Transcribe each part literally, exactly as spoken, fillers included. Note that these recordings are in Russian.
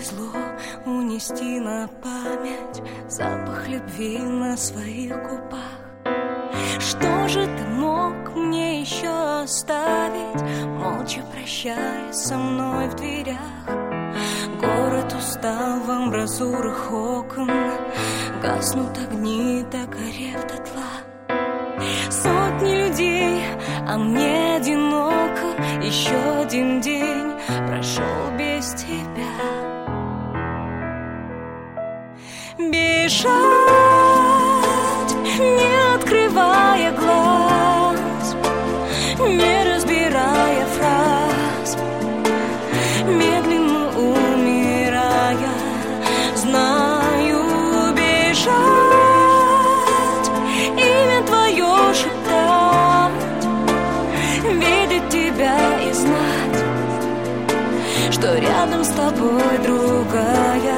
повезло унести на память запах любви на своих губах. Что же ты мог мне еще оставить, молча прощаясь со мной в дверях? Город устал в амбразурах окон, гаснут огни, догорев дотла. Сотни людей, а мне одиноко. Еще один день прошел без тебя. Бежать, не открывая глаз, не разбирая фраз, медленно умирая, знаю, бежать, имя твое шептать, видеть тебя и знать, что рядом с тобой другая.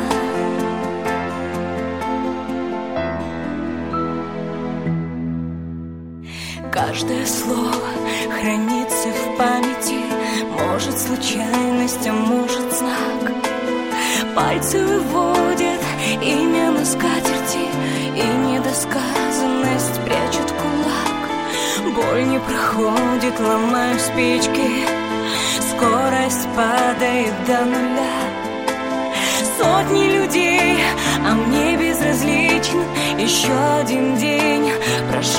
Каждое слово хранится в памяти, может случайность, а может знак. Пальцы выводят имя на скатерти, и недосказанность прячет кулак. Боль не проходит, ломаю спички, скорость падает до нуля. Сотни людей, а мне безразличен. Еще один день прошел